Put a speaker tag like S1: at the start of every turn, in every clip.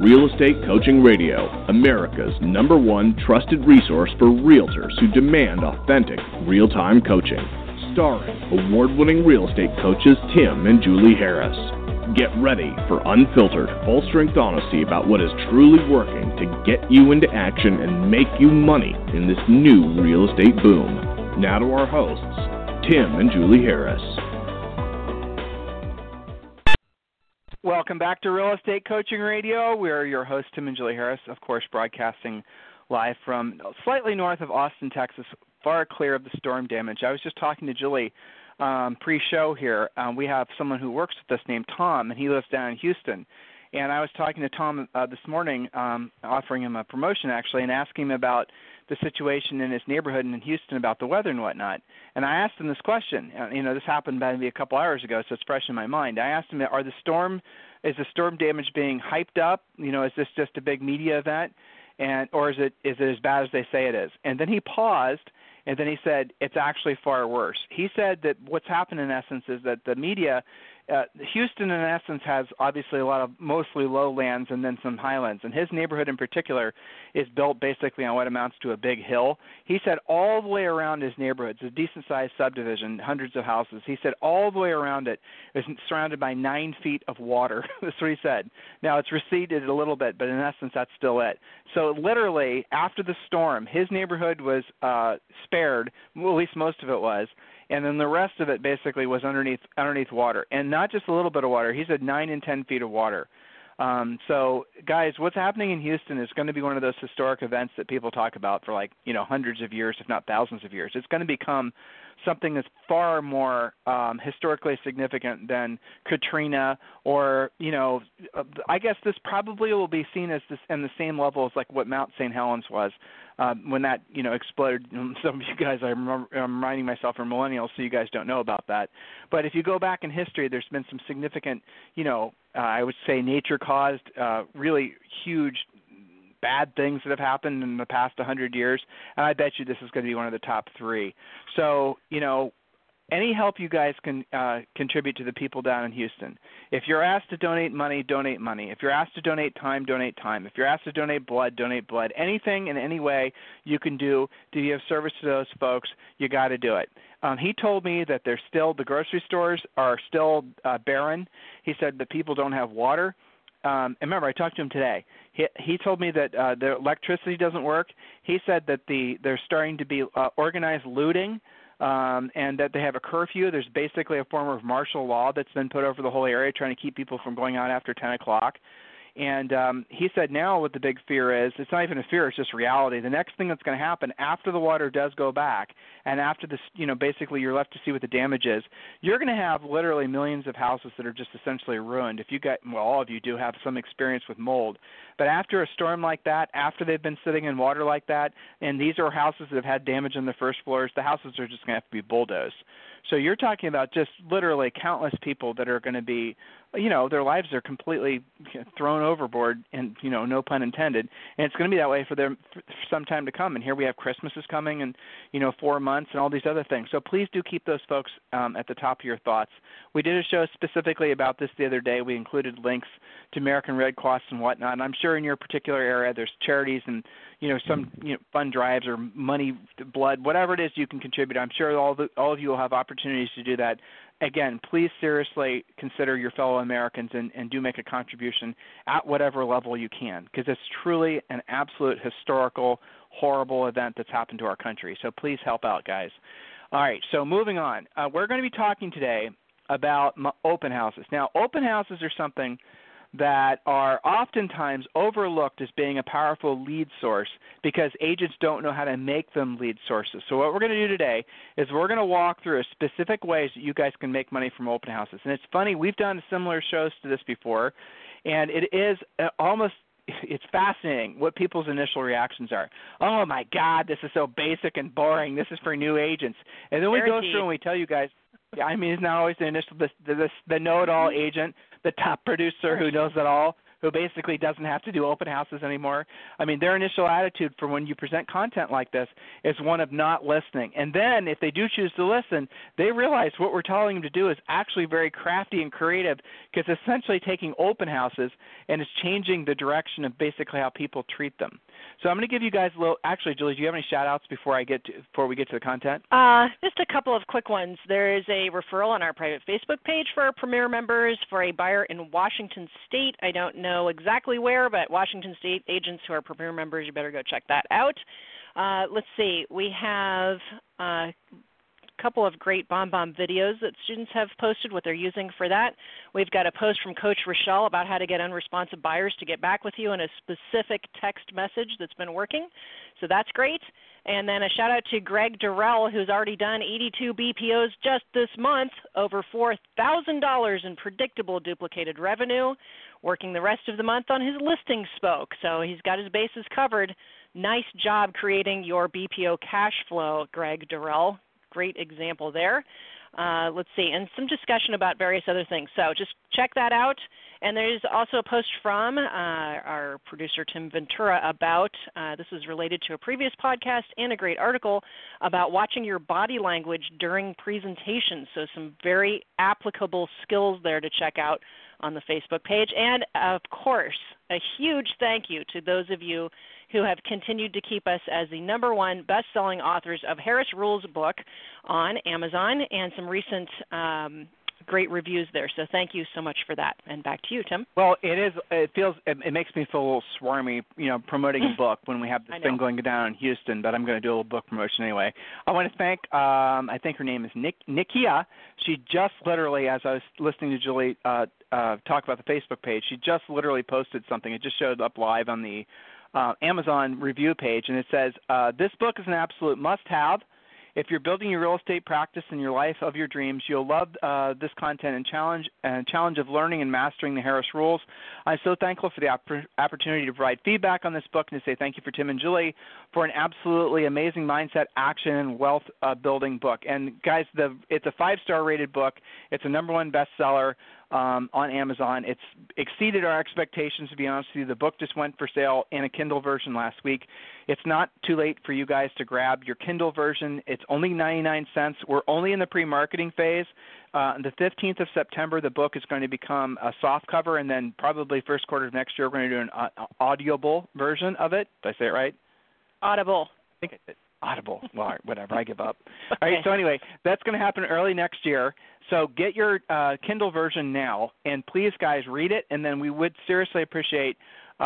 S1: Real Estate Coaching Radio, America's #1 trusted resource for realtors who demand authentic, real-time coaching. Starring award-winning real estate coaches Tim and Julie Harris. Get ready for unfiltered, full-strength honesty about what is truly working to get you into action and make you money in this new real estate boom. Now to our hosts, Tim and Julie Harris.
S2: Welcome back to Real Estate Coaching Radio. We're your hosts, Tim and Julie Harris, of course, broadcasting live from slightly north of Austin, Texas, far clear of the storm damage. I was just talking to Julie pre-show here. We have someone who works with us named Tom, and he lives down in Houston. And I was talking to Tom this morning, offering him a promotion, actually, and asking him about the situation in his neighborhood and in Houston about the weather and whatnot. And I asked him this question. This happened maybe a couple hours ago, so it's fresh in my mind. I asked him, is the storm damage being hyped up? Is this just a big media event, or is it as bad as they say it is? And then he paused, and then he said, it's actually far worse. He said that what's happened in essence is that the media, Houston in essence has obviously a lot of mostly lowlands and then some highlands. And his neighborhood in particular is built basically on what amounts to a big hill. He said all the way around his neighborhood, it's a decent-sized subdivision, hundreds of houses. He said all the way around it is surrounded by 9 feet of water. That's what he said. Now, it's receded a little bit, but in essence, that's still it. So literally, after the storm, his neighborhood was spared, well, at least most of it was, and then the rest of it basically was underneath water. And not just a little bit of water. He said 9 and 10 feet of water. So, guys, what's happening in Houston is going to be one of those historic events that people talk about for hundreds of years, if not thousands of years. It's going to become something that's far more historically significant than Katrina or, I guess this probably will be seen as this in the same level as like what Mount St. Helens was when that, exploded. Some of you guys, I'm reminding myself, are millennials, so you guys don't know about that. But if you go back in history, there's been some significant, I would say nature-caused, really huge bad things that have happened in the past 100 years, and I bet you this is going to be one of the top 3. So, any help you guys can contribute to the people down in Houston. If you're asked to donate money, donate money. If you're asked to donate time, donate time. If you're asked to donate blood, donate blood. Anything in any way you can do to give service to those folks, you got to do it. He told me that the grocery stores are still barren. He said that people don't have water. And remember, I talked to him today. He told me that the electricity doesn't work. He said that there's starting to be organized looting, and that they have a curfew. There's basically a form of martial law that's been put over the whole area, trying to keep people from going out after 10 o'clock. And he said now what the big fear is, it's not even a fear, it's just reality. The next thing that's going to happen after the water does go back and after this, basically you're left to see what the damage is, you're going to have literally millions of houses that are just essentially ruined. If you all of you do have some experience with mold. But after a storm like that, after they've been sitting in water like that, and these are houses that have had damage on the first floors, the houses are just going to have to be bulldozed. So you're talking about just literally countless people that are going to be, their lives are completely thrown overboard, and, no pun intended. And it's going to be that way for some time to come. And here we have Christmas is coming and, 4 months and all these other things. So please do keep those folks at the top of your thoughts. We did a show specifically about this the other day. We included links to American Red Cross and whatnot. And I'm sure in your particular area there's charities and, some fund drives or money, blood, whatever it is you can contribute. I'm sure all of you will have opportunities to do that. Again, please seriously consider your fellow Americans and do make a contribution at whatever level you can, because it's truly an absolute historical, horrible event that's happened to our country. So please help out, guys. All right, so moving on. We're going to be talking today about open houses. Now, open houses are something that are oftentimes overlooked as being a powerful lead source because agents don't know how to make them lead sources. So what we're going to do today is we're going to walk through specific ways that you guys can make money from open houses. And it's funny, we've done similar shows to this before, and it is it's fascinating what people's initial reactions are. Oh, my God, this is so basic and boring. This is for new agents. And then we go through and we tell you guys, it's not always the initial, the know-it-all agent, the top producer who knows it all, who basically doesn't have to do open houses anymore. I mean, their initial attitude for when you present content like this is one of not listening. And then if they do choose to listen, they realize what we're telling them to do is actually very crafty and creative, because it's essentially taking open houses and it's changing the direction of basically how people treat them. So I'm going to give you guys a little – actually, Julie, do you have any shout-outs before we get to the content?
S3: Just a couple of quick ones. There is a referral on our private Facebook page for our Premier members for a buyer in Washington State. I don't know exactly where, but Washington State agents who are Premier members, you better go check that out. Let's see. We have a couple of great BombBomb videos that students have posted, what they're using for that. We've got a post from Coach Rochelle about how to get unresponsive buyers to get back with you in a specific text message that's been working. So that's great. And then a shout out to Greg Durrell, who's already done 82 BPOs just this month, over $4,000 in predictable duplicated revenue, working the rest of the month on his listing spoke. So he's got his bases covered. Nice job creating your BPO cash flow, Greg Durrell. Great example there. Let's see, and some discussion about various other things. So just check that out. And there's also a post from our producer, Tim Ventura, about, this is related to a previous podcast and a great article about watching your body language during presentations. So some very applicable skills there to check out on the Facebook page. And, of course, a huge thank you to those of you who have continued to keep us as the #1 best-selling authors of Harris Rules book on Amazon, and some recent great reviews there. So thank you so much for that. And back to you, Tim.
S2: Well, it makes me feel a little swarmy, promoting a book when we have this thing going down in Houston, but I'm going to do a little book promotion anyway. I want to thank, I think her name is Nikia. She just literally, as I was listening to Julie talk about the Facebook page, she just literally posted something. It just showed up live on the Amazon review page, and it says, this book is an absolute must-have. If you're building your real estate practice and your life of your dreams, you'll love this content and challenge of learning and mastering the Harris Rules. I'm so thankful for the opportunity to provide feedback on this book and to say thank you for Tim and Julie for an absolutely amazing mindset, action, and wealth building book. And guys, it's a 5-star rated book. It's a #1 bestseller on Amazon. It's exceeded our expectations, to be honest with you. The book just went for sale in a Kindle version last week. It's not too late for you guys to grab your Kindle version. It's only 99 cents. We're only in the pre-marketing phase. On the 15th of September, the book is going to become a soft cover, and then probably first quarter of next year, we're going to do an audible version of it. Did I say it right?
S3: Audible.
S2: I think I did. Audible. Well, whatever. I give up. All right. So anyway, that's going to happen early next year. So get your Kindle version now, and please, guys, read it, and then we would seriously appreciate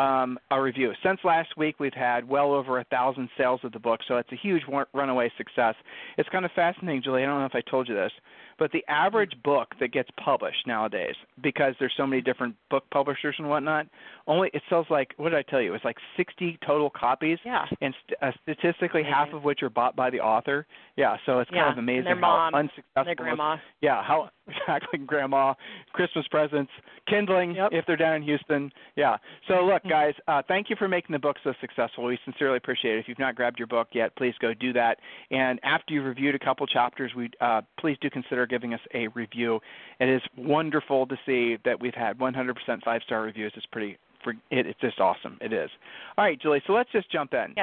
S2: a review. Since last week, we've had well over 1,000 sales of the book, so it's a huge runaway success. It's kind of fascinating, Julie. I don't know if I told you this, but the average book that gets published nowadays, because there's so many different book publishers and whatnot, it sells like, what did I tell you? It's like 60 total copies, and statistically half of which are bought by the author. Yeah, so it's kind of amazing
S3: their mom,
S2: how unsuccessful.
S3: Their grandma.
S2: How exactly, grandma, Christmas presents, kindling if they're down in Houston. Yeah. So look, guys, thank you for making the book so successful. We sincerely appreciate it. If you've not grabbed your book yet, please go do that. And after you've reviewed a couple chapters, please do consider giving us a review. It is wonderful to see that we've had 100% 5-star reviews. It's just awesome. It is. All right, Julie. So let's just jump in.
S3: Yes.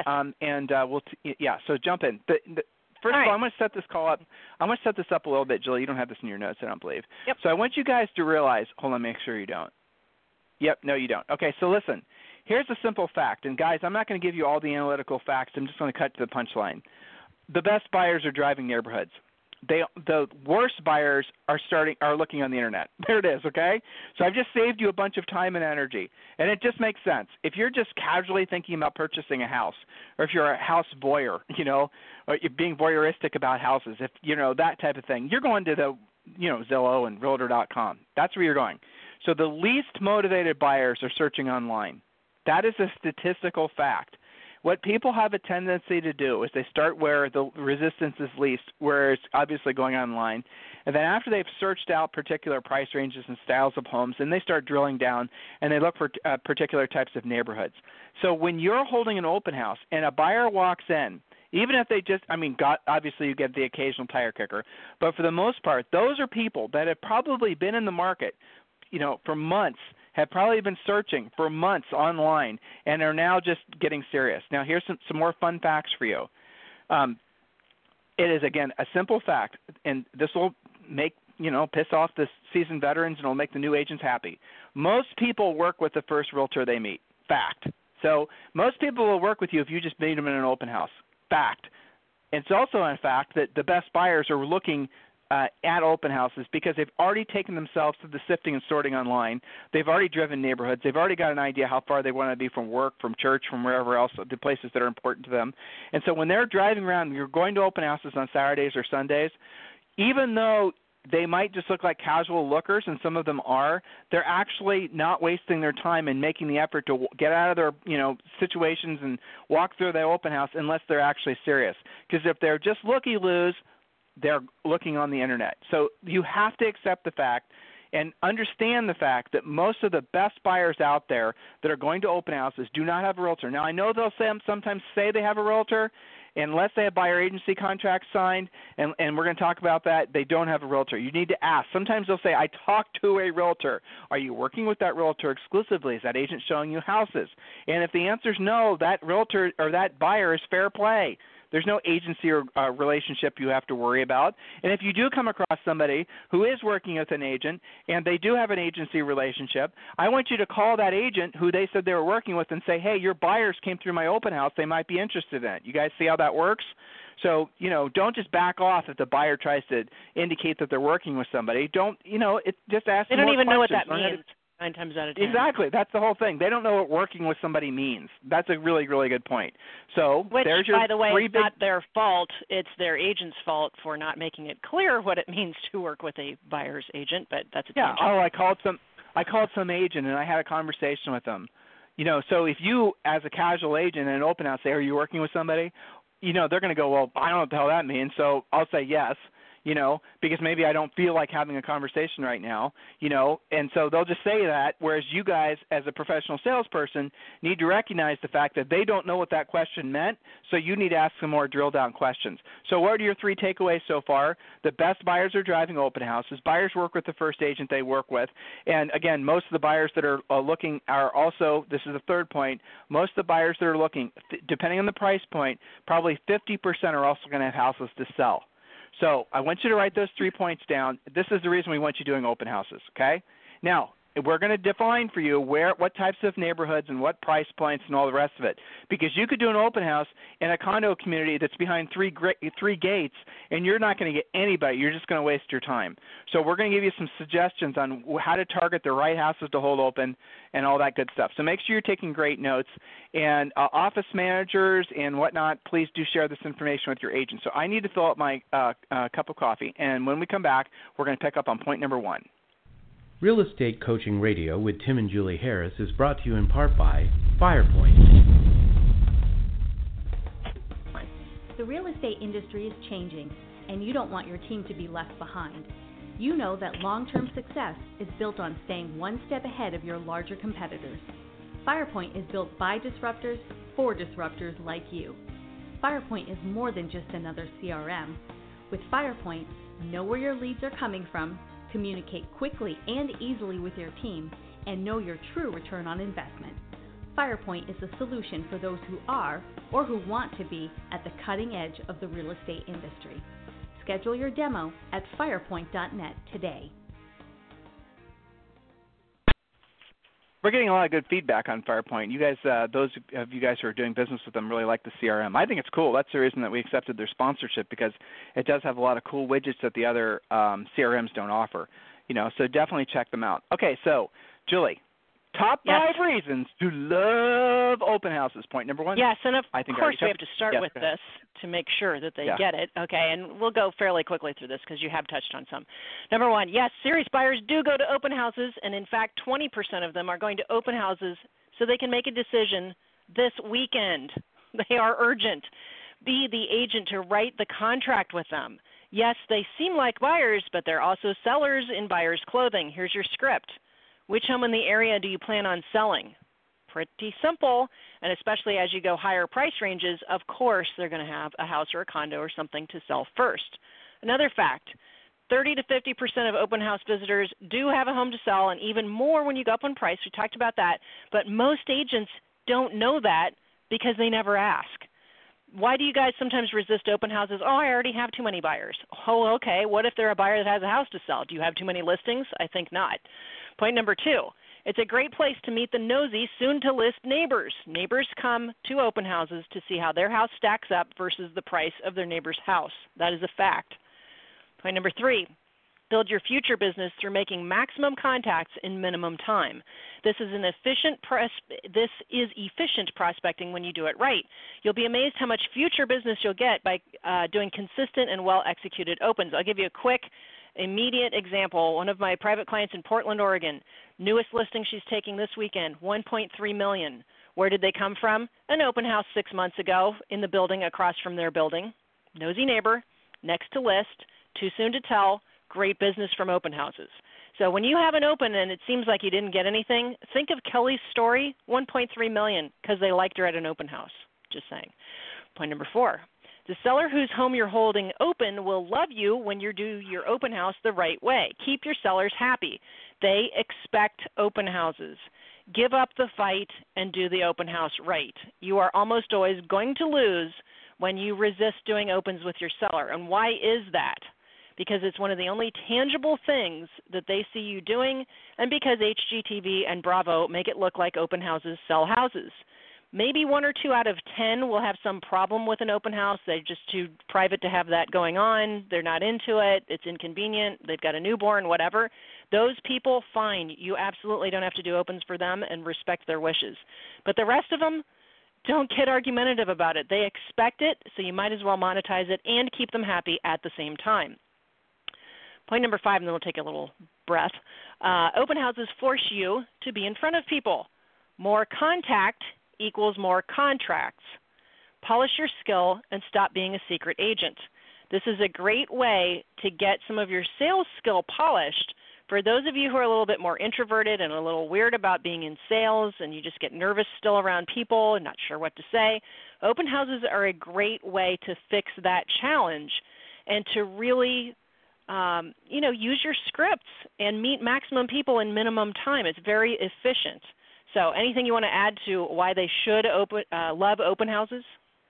S2: So jump in. First of all, I'm going to set this call up. I'm going to set this up a little bit, Julie. You don't have this in your notes, I don't believe.
S3: Yep.
S2: So I want you guys to realize. Hold on, make sure you don't. Yep. No, you don't. Okay. So listen. Here's a simple fact, and guys, I'm not going to give you all the analytical facts. I'm just going to cut to the punchline. The best buyers are driving neighborhoods. The worst buyers are looking on the internet. There it is, okay? So I've just saved you a bunch of time and energy, and it just makes sense. If you're just casually thinking about purchasing a house, or if you're a house voyeur, or you're being voyeuristic about houses, if that type of thing, you're going to the Zillow and Realtor.com. That's where you're going. So the least motivated buyers are searching online. That is a statistical fact. What people have a tendency to do is they start where the resistance is least, where it's obviously going online, and then after they've searched out particular price ranges and styles of homes, then they start drilling down and they look for particular types of neighborhoods. So when you're holding an open house and a buyer walks in, even if they obviously you get the occasional tire kicker, but for the most part, those are people that have probably been in the market, for months, have probably been searching for months online and are now just getting serious. Now, here's some more fun facts for you. It is, again, a simple fact, and this will make, piss off the seasoned veterans, and it'll make the new agents happy. Most people work with the first realtor they meet. Fact. So most people will work with you if you just meet them in an open house. Fact. It's also a fact that the best buyers are looking at open houses because they've already taken themselves through the sifting and sorting online. They've already driven neighborhoods. They've already got an idea how far they want to be from work, from church, from wherever else, the places that are important to them. And so when they're driving around, you're going to open houses on Saturdays or Sundays, even though they might just look like casual lookers, and some of them are, they're actually not wasting their time and making the effort to get out of their situations and walk through the open house unless they're actually serious. Because if they're just looky-loos, they're looking on the internet. So you have to accept the fact and understand the fact that most of the best buyers out there that are going to open houses do not have a realtor. Now, I know they'll sometimes say they have a realtor, unless they have buyer agency contracts signed, and we're going to talk about that, they don't have a realtor. You need to ask. Sometimes they'll say, I talked to a realtor. Are you working with that realtor exclusively? Is that agent showing you houses? And if the answer is no, that realtor or that buyer is fair play. There's no agency or relationship you have to worry about. And if you do come across somebody who is working with an agent and they do have an agency relationship, I want you to call that agent who they said they were working with and say, hey, your buyers came through my open house. They might be interested in it. You guys see how that works? So, don't just back off if the buyer tries to indicate that they're working with somebody. Just ask them more questions.
S3: They don't even know what that means. 9 times out of 10.
S2: Exactly. That's the whole thing. They don't know what working with somebody means. That's a really, really good point. So there's your
S3: by the way,
S2: three
S3: it's
S2: big...
S3: not their fault. It's their agent's fault for not making it clear what it means to work with a buyer's agent, but that's a tangent.
S2: I called some agent, and I had a conversation with them. So if you, as a casual agent in an open house, say, are you working with somebody? They're going to go, well, I don't know what the hell that means, so I'll say yes. Because maybe I don't feel like having a conversation right now, and so they'll just say that, whereas you guys, as a professional salesperson, need to recognize the fact that they don't know what that question meant, so you need to ask some more drill-down questions. So what are your 3 takeaways so far? The best buyers are driving open houses. Buyers work with the first agent they work with, and again, most of the buyers that are looking are also, this is the third point, most of the buyers that are looking, depending on the price point, probably 50% are also going to have houses to sell. So I want you to write those 3 points down. This is the reason we want you doing open houses, okay? Now, we're going to define for you what types of neighborhoods and what price points and all the rest of it. Because you could do an open house in a condo community that's behind three gates, and you're not going to get anybody. You're just going to waste your time. So we're going to give you some suggestions on how to target the right houses to hold open and all that good stuff. So make sure you're taking great notes. And office managers and whatnot, please do share this information with your agent. So I need to fill up my cup of coffee. And when we come back, we're going to pick up on point number 1.
S4: Real Estate Coaching Radio with Tim and Julie Harris is brought to you in part by FirePoint.
S5: The real estate industry is changing, and you don't want your team to be left behind. You know that long-term success is built on staying one step ahead of your larger competitors. FirePoint is built by disruptors for disruptors like you. FirePoint is more than just another CRM. With FirePoint, know where your leads are coming from, communicate quickly and easily with your team, and know your true return on investment. FirePoint is a solution for those who are or who want to be at the cutting edge of the real estate industry. Schedule your demo at firepoint.net today.
S2: We're getting a lot of good feedback on FirePoint. You guys, those of you guys who are doing business with them really like the CRM. I think it's cool. That's the reason that we accepted their sponsorship, because it does have a lot of cool widgets that the other CRMs don't offer. So definitely check them out. Okay, so Julie, top 5 reasons to love open houses. Point number 1.
S3: Yes, and of course we have to start with this to make sure that they get it. Okay, and we'll go fairly quickly through this because you have touched on some. Number 1, yes, serious buyers do go to open houses, and in fact 20% of them are going to open houses so they can make a decision this weekend. They are urgent. Be the agent to write the contract with them. Yes, they seem like buyers, but they're also sellers in buyer's clothing. Here's your script. Which home in the area do you plan on selling? Pretty simple, and especially as you go higher price ranges, of course they're going to have a house or a condo or something to sell first. Another fact, 30 to 50% of open house visitors do have a home to sell, and even more when you go up on price. We talked about that. But most agents don't know that because they never ask. Why do you guys sometimes resist open houses? Oh, I already have too many buyers. Oh, okay. What if they're a buyer that has a house to sell? Do you have too many listings? I think not. Point number 2, it's a great place to meet the nosy, soon-to-list neighbors. Neighbors come to open houses to see how their house stacks up versus the price of their neighbor's house. That is a fact. Point number 3, build your future business through making maximum contacts in minimum time. This is efficient prospecting when you do it right. You'll be amazed how much future business you'll get by doing consistent and well-executed opens. I'll give you a quick, immediate example. One of my private clients in Portland, Oregon, newest listing she's taking this weekend, $1.3 million. Where did they come from? An open house 6 months ago in the building across from their building. Nosy neighbor, next to list, too soon to tell, great business from open houses. So when you have an open and it seems like you didn't get anything, think of Kelly's story, $1.3 million, because they liked her at an open house. Just saying. Point number 4, the seller whose home you're holding open will love you when you do your open house the right way. Keep your sellers happy. They expect open houses. Give up the fight and do the open house right. You are almost always going to lose when you resist doing opens with your seller. And why is that? Because it's one of the only tangible things that they see you doing, and because HGTV and Bravo make it look like open houses sell houses. Maybe 1 or 2 out of 10 will have some problem with an open house. They're just too private to have that going on. They're not into it. It's inconvenient. They've got a newborn, whatever. Those people, fine. You absolutely don't have to do opens for them and respect their wishes. But the rest of them, don't get argumentative about it. They expect it, so you might as well monetize it and keep them happy at the same time. Point number 5, and then we'll take a little breath. Open houses force you to be in front of people. More contact equals more contracts. Polish your skill and stop being a secret agent. This is a great way to get some of your sales skill polished. For those of you who are a little bit more introverted and a little weird about being in sales and you just get nervous still around people and not sure what to say, open houses are a great way to fix that challenge and to really use your scripts and meet maximum people in minimum time. It's very efficient. So anything you want to add to why they should love open houses?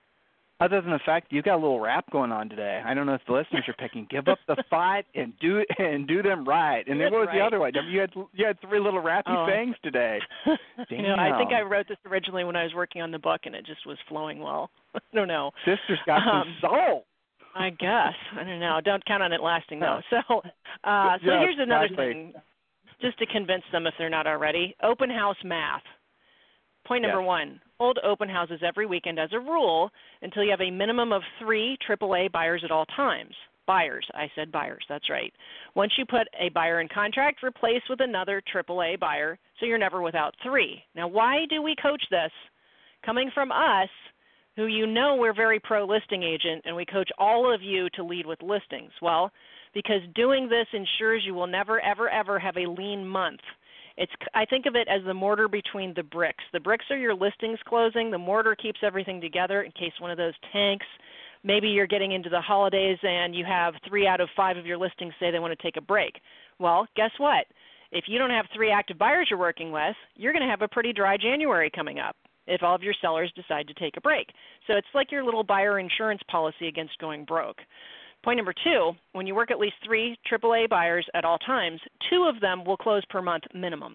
S2: Other than the fact you've got a little rap going on today. I don't know if the listeners are picking. Give up the fight and do them right. And then what was the other one? You had 3 little rappy things today. Damn.
S3: I think I wrote this originally when I was working on the book, and it just was flowing well. I don't know.
S2: Sister's got some soul.
S3: I guess. I don't know. Don't count on it lasting, though. So here's another thing, just to convince them if they're not already. Open house math. Point number 1, hold open houses every weekend as a rule until you have a minimum of 3 AAA buyers at all times. Buyers. I said buyers. That's right. Once you put a buyer in contract, replace with another AAA buyer so you're never without 3. Now, why do we coach this? Coming from us, who we're very pro-listing agent, and we coach all of you to lead with listings. Well, because doing this ensures you will never, ever, ever have a lean month. I think of it as the mortar between the bricks. The bricks are your listings closing. The mortar keeps everything together in case one of those tanks. Maybe you're getting into the holidays and you have 3 out of 5 of your listings say they want to take a break. Well, guess what? If you don't have 3 active buyers you're working with, you're going to have a pretty dry January coming up if all of your sellers decide to take a break. So it's like your little buyer insurance policy against going broke. Point number 2, when you work at least 3 AAA buyers at all times, 2 of them will close per month minimum.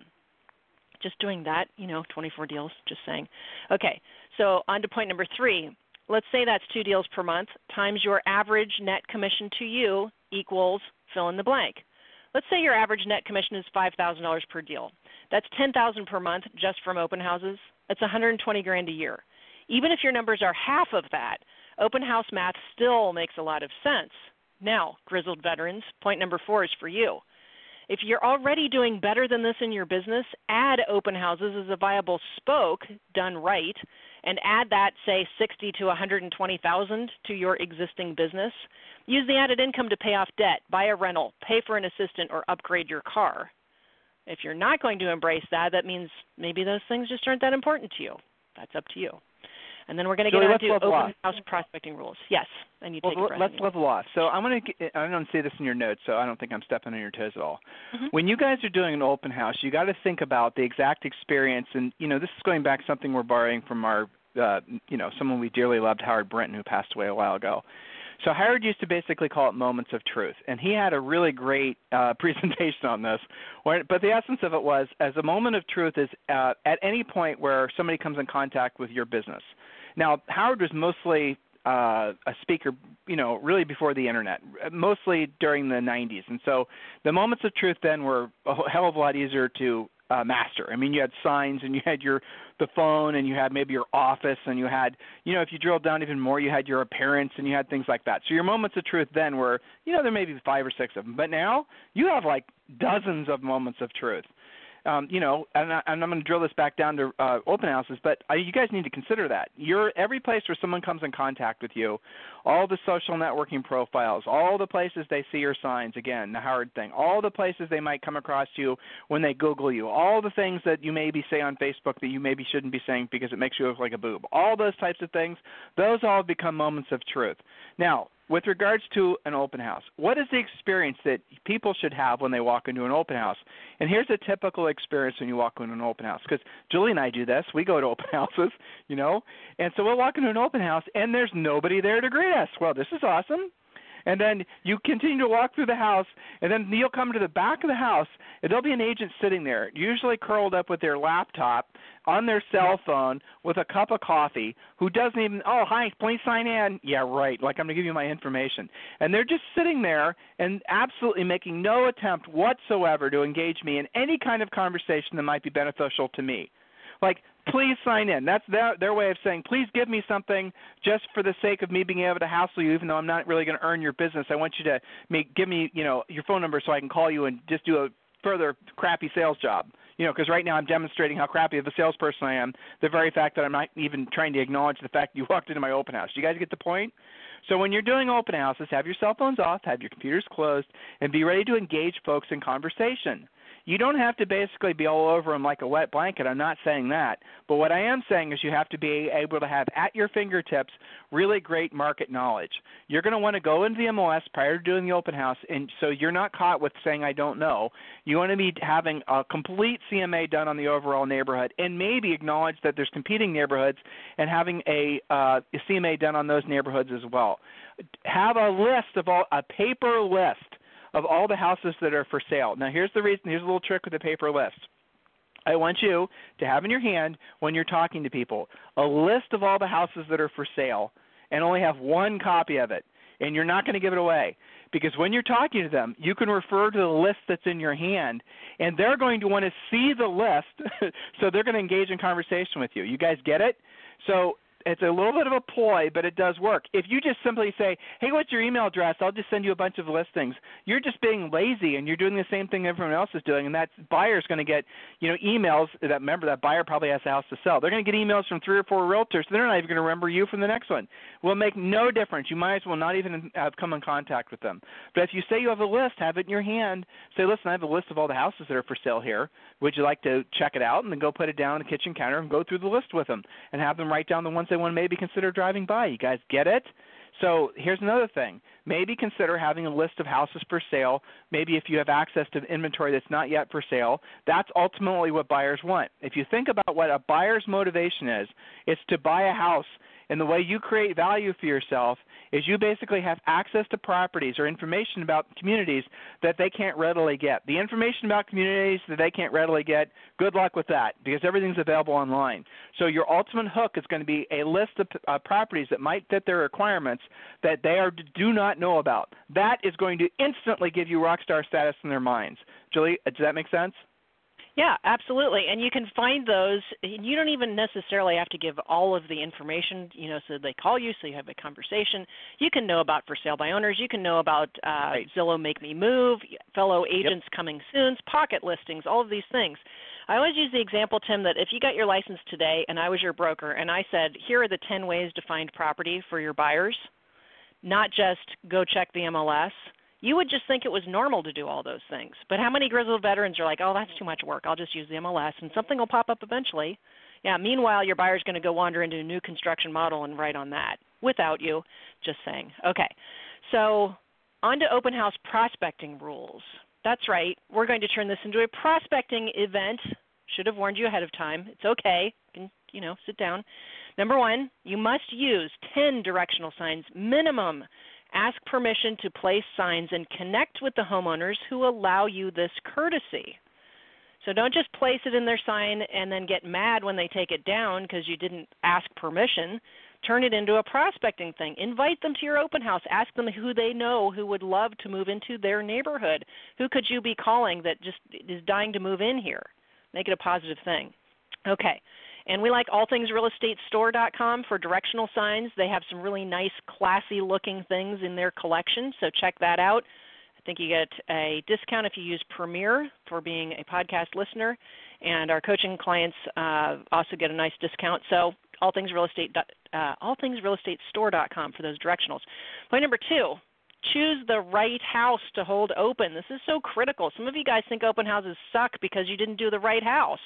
S3: Just doing that, 24 deals, just saying. Okay, so on to point number 3. Let's say that's 2 deals per month times your average net commission to you equals fill in the blank. Let's say your average net commission is $5,000 per deal. That's $10,000 per month just from open houses. That's $120,000 a year. Even if your numbers are half of that, open house math still makes a lot of sense. Now, grizzled veterans, point number 4 is for you. If you're already doing better than this in your business, add open houses as a viable spoke done right, and add that, say, $60,000 to $120,000 to your existing business. Use the added income to pay off debt, buy a rental, pay for an assistant, or upgrade your car. If you're not going to embrace that, that means maybe those things just aren't that important to you. That's up to you. And then we're going to get
S2: Julie,
S3: into open house prospecting rules. Yes, and you take it.
S2: Let's level off. So I don't see this in your notes, so I don't think I'm stepping on your toes at all.
S3: Mm-hmm.
S2: When you guys are doing an open house, you got to think about the exact experience, and this is going back to something we're borrowing from our, someone we dearly loved, Howard Brinton, who passed away a while ago. So Howard used to basically call it moments of truth, and he had a really great presentation on this. But the essence of it was, as a moment of truth is at any point where somebody comes in contact with your business. Now, Howard was mostly a speaker, really before the internet, mostly during the 90s. And so the moments of truth then were a hell of a lot easier to master. I mean, you had signs, and you had the phone, and you had maybe your office, and you had, if you drilled down even more, you had your appearance, and you had things like that. So your moments of truth then were, there may be 5 or 6 of them. But now you have like dozens of moments of truth. And I'm going to drill this back down to open houses, but you guys need to consider that. Every place where someone comes in contact with you, all the social networking profiles, all the places they see your signs, again, the Howard thing, all the places they might come across you when they Google you, all the things that you maybe say on Facebook that you maybe shouldn't be saying because it makes you look like a boob, all those types of things, those all become moments of truth. Now, with regards to an open house, what is the experience that people should have when they walk into an open house? And here's a typical experience when you walk into an open house, because Julie and I do this. We go to open houses, and so we'll walk into an open house, and there's nobody there to greet us. Well, this is awesome. And then you continue to walk through the house, and then you'll come to the back of the house, and there'll be an agent sitting there, usually curled up with their laptop on their cell phone with a cup of coffee, who doesn't even, oh, hi, please sign in. Yeah, right, like I'm going to give you my information. And they're just sitting there and absolutely making no attempt whatsoever to engage me in any kind of conversation that might be beneficial to me. Like, please sign in. That's their way of saying, please give me something just for the sake of me being able to hassle you, even though I'm not really going to earn your business. I want you to give me, your phone number so I can call you and just do a further crappy sales job. Because right now I'm demonstrating how crappy of a salesperson I am, the very fact that I'm not even trying to acknowledge the fact you walked into my open house. Do you guys get the point? So when you're doing open houses, have your cell phones off, have your computers closed, and be ready to engage folks in conversation. You don't have to basically be all over them like a wet blanket. I'm not saying that. But what I am saying is you have to be able to have at your fingertips really great market knowledge. You're going to want to go into the MLS prior to doing the open house, and so you're not caught with saying, I don't know. You want to be having a complete CMA done on the overall neighborhood, and maybe acknowledge that there's competing neighborhoods and having a CMA done on those neighborhoods as well. Have a paper list of all the houses that are for sale. Now, here's the reason. Here's a little trick with the paper list. I want you to have in your hand, when you're talking to people, a list of all the houses that are for sale, and only have one copy of it. And you're not going to give it away, because when you're talking to them, you can refer to the list that's in your hand, and they're going to want to see the list, so they're going to engage in conversation with you. You guys get it? So it's a little bit of a ploy, but it does work. If you just simply say, hey, what's your email address? I'll just send you a bunch of listings. You're just being lazy, and you're doing the same thing everyone else is doing, and that buyer's going to get, emails. That buyer probably has a house to sell. They're going to get emails from 3 or 4 realtors. They're not even going to remember you from the next one. Will make no difference. You might as well not even have come in contact with them. But if you say you have a list, have it in your hand. Say, listen, I have a list of all the houses that are for sale here. Would you like to check it out? And then go put it down on the kitchen counter and go through the list with them and have them write down the ones they want to maybe consider driving by. You guys get it? So here's another thing. Maybe consider having a list of houses for sale. Maybe if you have access to inventory that's not yet for sale, that's ultimately what buyers want. If you think about what a buyer's motivation is, it's to buy a house. And the way you create value for yourself is you basically have access to properties or information about communities that they can't readily get. The information about communities that they can't readily get, good luck with that, because everything's available online. So your ultimate hook is going to be a list of properties that might fit their requirements that they do not know about. That is going to instantly give you rock star status in their minds. Julie, does that make sense?
S3: Yeah, absolutely. And you can find those. You don't even necessarily have to give all of the information, so they call you, so you have a conversation. You can know about for sale by owners. You can know about Zillow Make Me Move, fellow agents coming soon, pocket listings, all of these things. I always use the example, Tim, that if you got your license today and I was your broker and I said, here are the 10 ways to find property for your buyers, not just go check the MLS, you would just think it was normal to do all those things. But how many grizzled veterans are like, oh, that's too much work. I'll just use the MLS, and something will pop up eventually. Yeah, meanwhile, your buyer's going to go wander into a new construction model and write on that without you, just saying. Okay, so on to open house prospecting rules. That's right. We're going to turn this into a prospecting event. Should have warned you ahead of time. It's okay. You can, sit down. Number 1, you must use 10 directional signs minimum. Ask permission to place signs and connect with the homeowners who allow you this courtesy. So don't just place it in their sign and then get mad when they take it down because you didn't ask permission. Turn it into a prospecting thing. Invite them to your open house. Ask them who they know who would love to move into their neighborhood. Who could you be calling that just is dying to move in here? Make it a positive thing. Okay. And we like allthingsrealestatestore.com for directional signs. They have some really nice, classy-looking things in their collection, so check that out. I think you get a discount if you use Premier for being a podcast listener, and our coaching clients also get a nice discount. So allthingsrealestatestore.com for those directionals. Point number 2, choose the right house to hold open. This is so critical. Some of you guys think open houses suck because you didn't do the right house.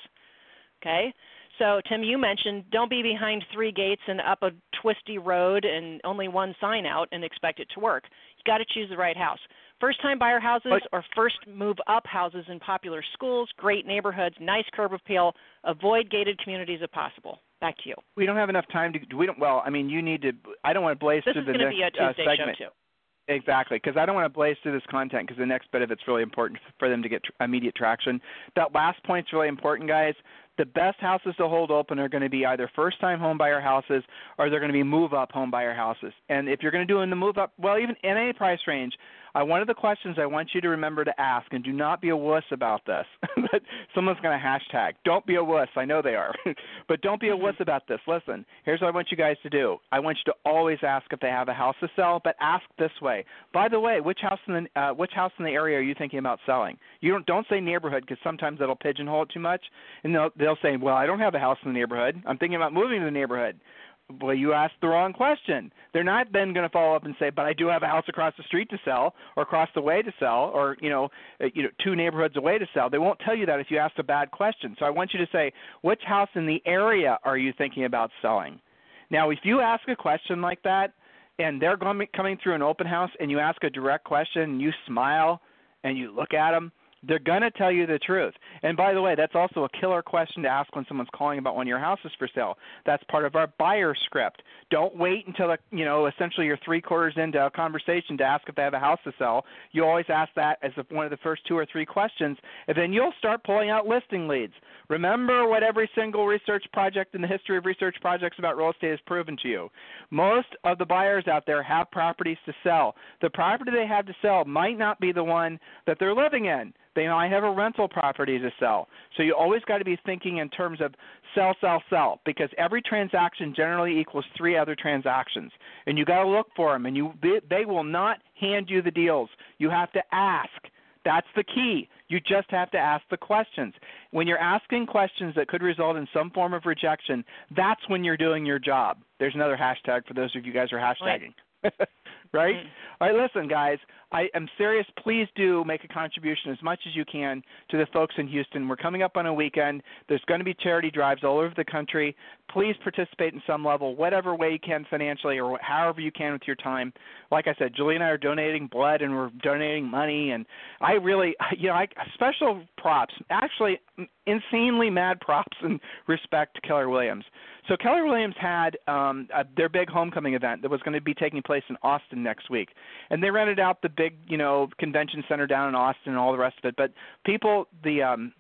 S3: Okay? So, Tim, you mentioned don't be behind 3 gates and up a twisty road and only one sign out and expect it to work. You got to choose the right house. First-time buyer houses or first-move-up houses in popular schools, great neighborhoods, nice curb appeal. Avoid gated communities if possible. Back to you.
S2: We don't have enough time to. You need to. I don't want to blaze through the next segment.
S3: This is going to be a Tuesday show too.
S2: Exactly, because I don't want to blaze through this content because the next bit of it's really important for them to get immediate traction. That last point's really important, guys. The best houses to hold open are going to be either first-time home buyer houses or they're going to be move-up home buyer houses. And if you're going to do in the move-up, well, even in any price range, one of the questions I want you to remember to ask, and do not be a wuss about this. Someone's going to hashtag. Don't be a wuss. I know they are. But don't be a wuss about this. Listen, here's what I want you guys to do. I want you to always ask if they have a house to sell, but ask this way. By the way, which house in the area are you thinking about selling? You don't say neighborhood because sometimes that'll pigeonhole it too much. And they'll say, well, I don't have a house in the neighborhood. I'm thinking about moving to the neighborhood. Well, you asked the wrong question. They're not then going to follow up and say, but I do have a house across the street to sell or across the way to sell or, 2 neighborhoods away to sell. They won't tell you that if you ask a bad question. So I want you to say, which house in the area are you thinking about selling? Now, if you ask a question like that and they're coming through an open house and you ask a direct question and you smile and you look at them, they're going to tell you the truth. And by the way, that's also a killer question to ask when someone's calling about one of your houses for sale. That's part of our buyer script. Don't wait until, essentially you're 3/4 into a conversation to ask if they have a house to sell. You always ask that as one of the first 2 or 3 questions, and then you'll start pulling out listing leads. Remember what every single research project in the history of research projects about real estate has proven to you. Most of the buyers out there have properties to sell. The property they have to sell might not be the one that they're living in. They might have a rental property to sell. So you always got to be thinking in terms of sell, sell, sell, because every transaction generally equals 3 other transactions. And you got to look for them, and they will not hand you the deals. You have to ask. That's the key. You just have to ask the questions. When you're asking questions that could result in some form of rejection, that's when you're doing your job. There's another hashtag for those of you guys who are hashtagging. Right? All right, listen, guys, I am serious. Please do make a contribution as much as you can to the folks in Houston. We're coming up on a weekend. There's going to be charity drives all over the country. Please participate in some level, whatever way you can financially or however you can with your time. Like I said, Julie and I are donating blood and we're donating money. And I really, special props, actually insanely mad props and respect to Keller Williams. So Keller Williams had their big homecoming event that was going to be taking place in Austin next week. And they rented out the big, convention center down in Austin and all the rest of it. But people, the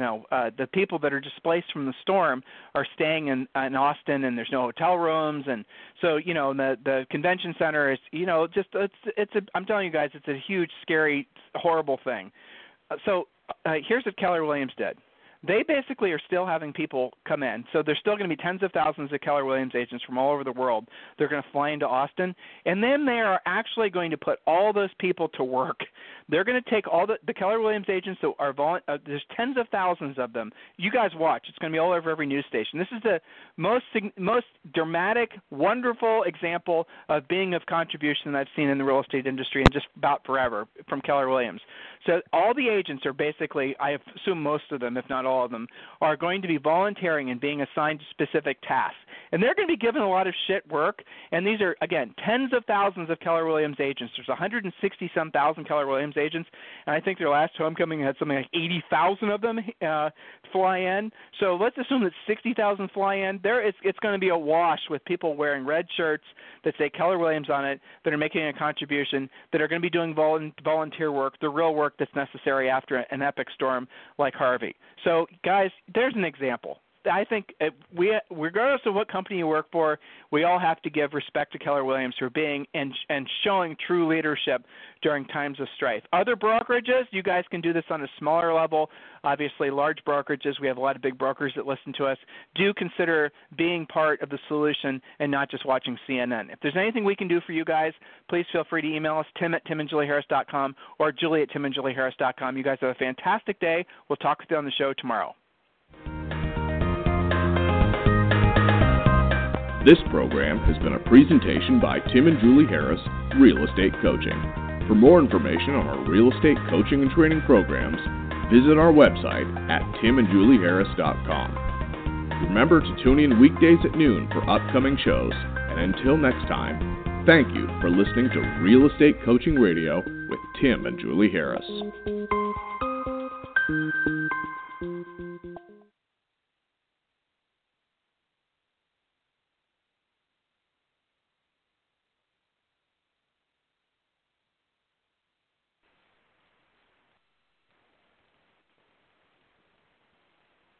S2: people that are displaced from the storm are staying in Austin, and there's no hotel rooms, and so the convention center is I'm telling you guys, it's a huge, scary, horrible thing. So here's what Keller Williams did. They basically are still having people come in. So there's still going to be tens of thousands of Keller Williams agents from all over the world. They're going to fly into Austin. And then they are actually going to put all those people to work. They're going to take all the Keller Williams agents that are there's tens of thousands of them. You guys watch. It's going to be all over every news station. This is the most dramatic, wonderful example of being of contribution that I've seen in the real estate industry in just about forever from Keller Williams. So all the agents are basically, I assume most of them, if not all of them, are going to be volunteering and being assigned specific tasks. And they're going to be given a lot of shit work. And these are, again, tens of thousands of Keller Williams agents. There's 160-some thousand Keller Williams agents. And I think their last homecoming had something like 80,000 of them fly in. So let's assume that 60,000 fly in. It's going to be awash with people wearing red shirts that say Keller Williams on it, that are making a contribution, that are going to be doing volunteer work, the real work that's necessary after an epic storm like Harvey. So, guys, there's an example. I think we, regardless of what company you work for, we all have to give respect to Keller Williams for being and showing true leadership during times of strife. Other brokerages, you guys can do this on a smaller level. Obviously, large brokerages, we have a lot of big brokers that listen to us, do consider being part of the solution and not just watching CNN. If there's anything we can do for you guys, please feel free to email us, tim@timandjulieharris.com or julie@timandjulieharris.com. You guys have a fantastic day. We'll talk with you on the show tomorrow.
S1: This program has been a presentation by Tim and Julie Harris, Real Estate Coaching. For more information on our real estate coaching and training programs, visit our website at timandjulieharris.com. Remember to tune in weekdays at noon for upcoming shows, and until next time, thank you for listening to Real Estate Coaching Radio with Tim and Julie Harris.